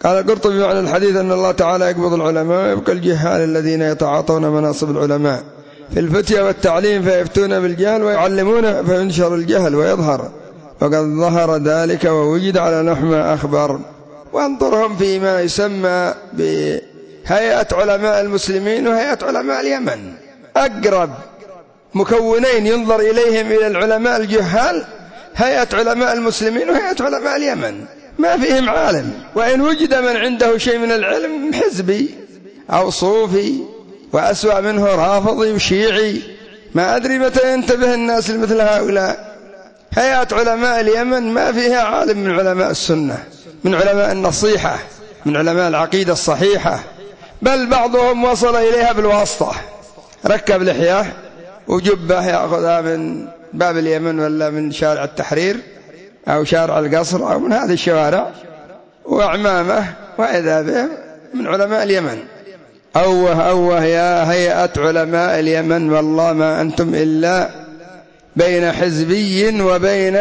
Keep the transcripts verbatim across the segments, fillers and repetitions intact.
قال القرطبي معنى الحديث أن الله تعالى يقبض العلماء ويبقى الجهال الذين يتعاطون مناصب العلماء في الفتية والتعليم فيفتون بالجهل ويعلمون فينشر الجهل ويظهر، وقد ظهر ذلك ووجد على نحو ما أخبر. وانظرهم فيما يسمى بهيئة علماء المسلمين وهيئة علماء اليمن، أقرب مكونين ينظر إليهم إلى العلماء الجهال هيئة علماء المسلمين وهيئة علماء اليمن، ما فيهم عالم، وإن وجد من عنده شيء من العلم حزبي أو صوفي، وأسوأ منه رافضي وشيعي، ما أدري متى ينتبه الناس لمثل هؤلاء. هيئة علماء اليمن ما فيها عالم من علماء السنة، من علماء النصيحة، من علماء العقيدة الصحيحة، بل بعضهم وصل إليها بالواسطة، ركب لحياه وجبه يأخذها من باب اليمن ولا من شارع التحرير أو شارع القصر أو من هذه الشوارع، وأعمامه، وإذا به من علماء اليمن. أوه أوه يا هيئة علماء اليمن، والله ما أنتم إلا بين حزبي وبين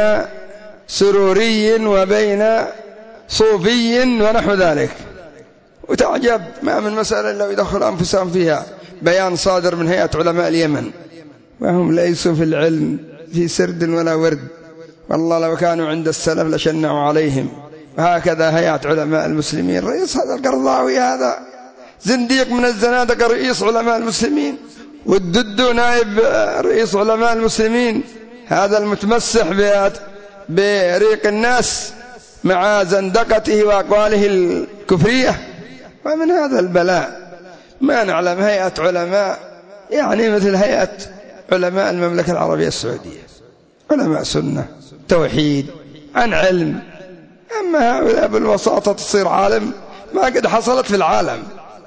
سروري وبين صوفي ونحو ذلك. وتعجب ما من مسألة لو يدخل أنفسهم فيها. بيان صادر من هيئة علماء اليمن وهم ليسوا في العلم في سرد ولا ورد، والله لو كانوا عند السلف لشنعوا عليهم. وهكذا هيئة علماء المسلمين، رئيس هذا القرضاوي هذا زنديق من الزنادقة رئيس علماء المسلمين، والددو نائب رئيس علماء المسلمين، هذا المتمسح بريق الناس مع زندقته وأقواله الكفرية. ومن هذا البلاء ما نعلم هيئة علماء يعني مثل هيئة علماء المملكة العربية السعودية، علماء سنة توحيد عن علم. أما هؤلاء بالوساطة تصير عالم، ما قد حصلت في العالم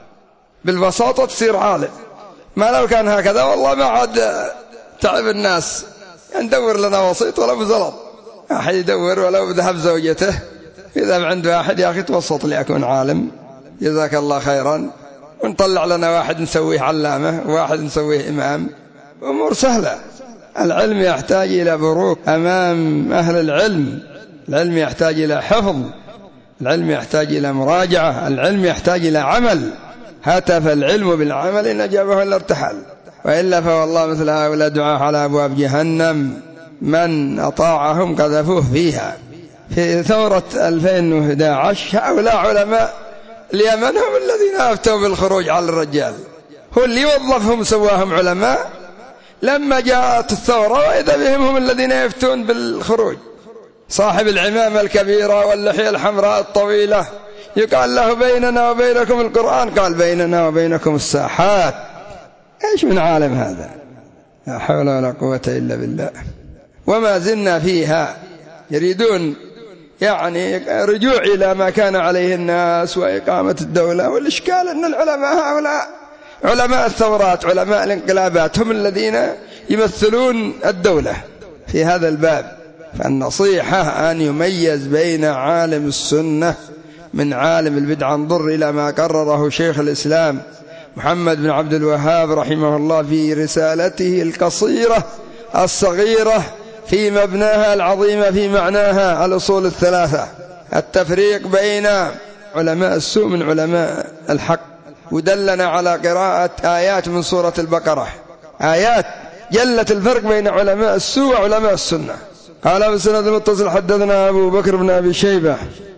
بالوساطة تصير عالم. ما لو كان هكذا والله ما عاد تعب الناس. ندور لنا وسيط ولا بزلط، أحد يدور ولو بذهب زوجته، إذا عنده أحد يا أخي توسط ليكون عالم جزاك الله خيرا، ونطلع لنا واحد نسويه علامة وواحد نسويه إمام، أمور سهلة. العلم يحتاج إلى بروك أمام أهل العلم، العلم يحتاج إلى حفظ، العلم يحتاج إلى مراجعة، العلم يحتاج إلى عمل. هتف العلم بالعمل إن أجابه إلا ارتحل، وإلا فوالله مثل هؤلاء دعاة على أبواب جهنم، من أطاعهم قذفوه فيها. في ثورة ألفين وأحد عشر هؤلاء علماء اليمن هم الذين أفتوا بالخروج على الرجال، هو اللي وظفهم سواهم علماء. لما جاءت الثورة وإذا بهم هم الذين يفتون بالخروج. صاحب العمامة الكبيرة واللحية الحمراء الطويلة يقال له بيننا وبينكم القرآن، قال بيننا وبينكم الساحات. إيش من عالم هذا؟ لا حول ولا قوة إلا بالله. وما زلنا فيها، يريدون يعني رجوع إلى ما كان عليه الناس وإقامة الدولة. والإشكال أن العلماء هؤلاء علماء الثورات علماء الانقلابات هم الذين يمثلون الدولة في هذا الباب. فالنصيحة أن يميز بين عالم السنة من عالم البدعة. انظر إلى ما قرره شيخ الإسلام محمد بن عبد الوهاب رحمه الله في رسالته القصيرة الصغيرة في مبناها العظيمة في معناها الأصول الثلاثة، التفريق بين علماء السوء من علماء الحق. ودلنا على قراءة آيات من سورة البقرة، آيات جلت الفرق بين علماء السوء وعلماء السنة. قال بسند المتصل حدثنا أبو بكر بن أبي شيبة